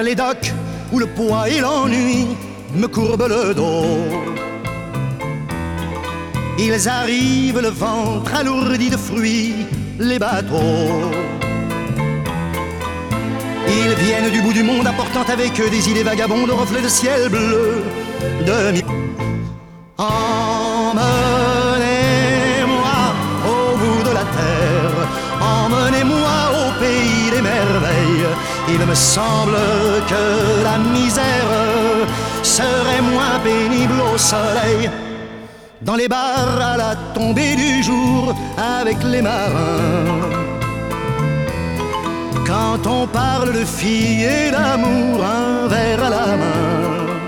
vers les docks où le poids et l'ennui me courbent le dos. Ils arrivent le ventre alourdi de fruits, les bateaux. Ils viennent du bout du monde apportant avec eux des idées vagabondes de reflets de ciel bleu. Emmenez-moi au bout de la terre, emmenez-moi au pays des merveilles. Il me semble que la misère serait moins pénible au soleil. Dans les bars à la tombée du jour avec les marins. Quand on parle de filles et d'amour, un verre à la main.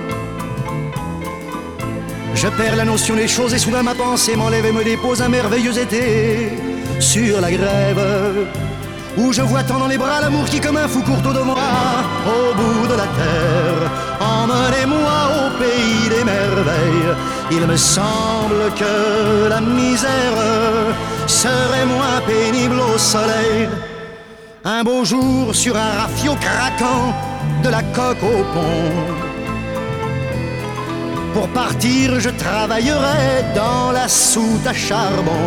Je perds la notion des choses et soudain ma pensée m'enlève et me dépose un merveilleux été sur la grève, où je vois tant dans les bras l'amour qui comme un fou court au moi au bout de la terre. Emmenez-moi au pays des merveilles. Il me semble que la misère serait moins pénible au soleil. Un beau jour sur un rafio craquant de la coque au pont. Pour partir je travaillerai dans la soute à charbon,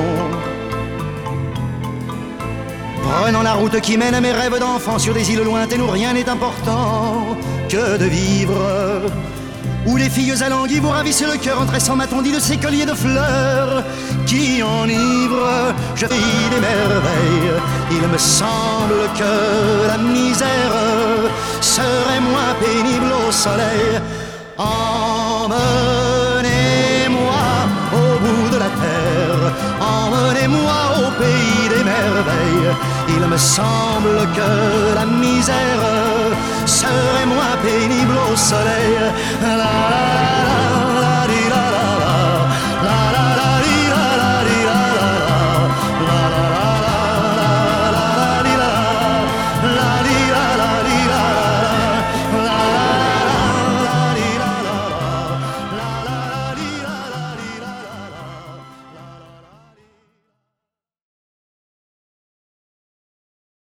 prenant la route qui mène à mes rêves d'enfant sur des îles lointaines où rien n'est important que de vivre, où les filles alanguies vous ravissent le cœur en tressant ma tondie de ces colliers de fleurs qui enivrent. Je vis des merveilles. Il me semble que la misère serait moins pénible au soleil. Emmenez-moi au bout de la terre, emmenez-moi au pays des merveilles. Il me semble que la misère serait moins pénible au soleil. La, la,